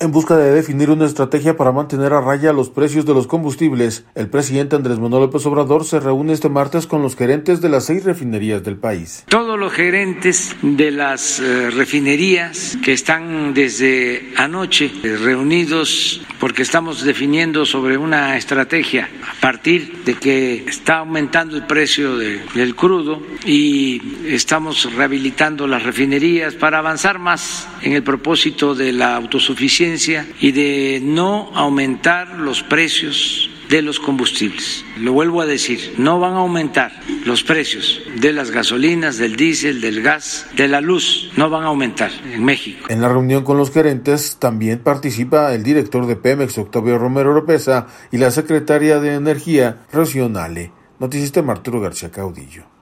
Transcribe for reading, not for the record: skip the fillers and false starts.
En busca de definir una estrategia para mantener a raya los precios de los combustibles, el presidente Andrés Manuel López Obrador se reúne este martes con los gerentes de las 6 refinerías del país. Todos los gerentes de las refinerías que están desde anoche reunidos porque estamos definiendo sobre una estrategia a partir de que está aumentando el precio del crudo y estamos rehabilitando las refinerías para avanzar más en el propósito de la autosuficiencia y de no aumentar los precios de los combustibles. Lo vuelvo a decir, no van a aumentar los precios de las gasolinas, del diésel, del gas, de la luz, no van a aumentar en México. En la reunión con los gerentes también participa el director de Pemex, Octavio Romero Oropeza, y la secretaria de Energía, Rocío Nale. Noticista Arturo García Caudillo.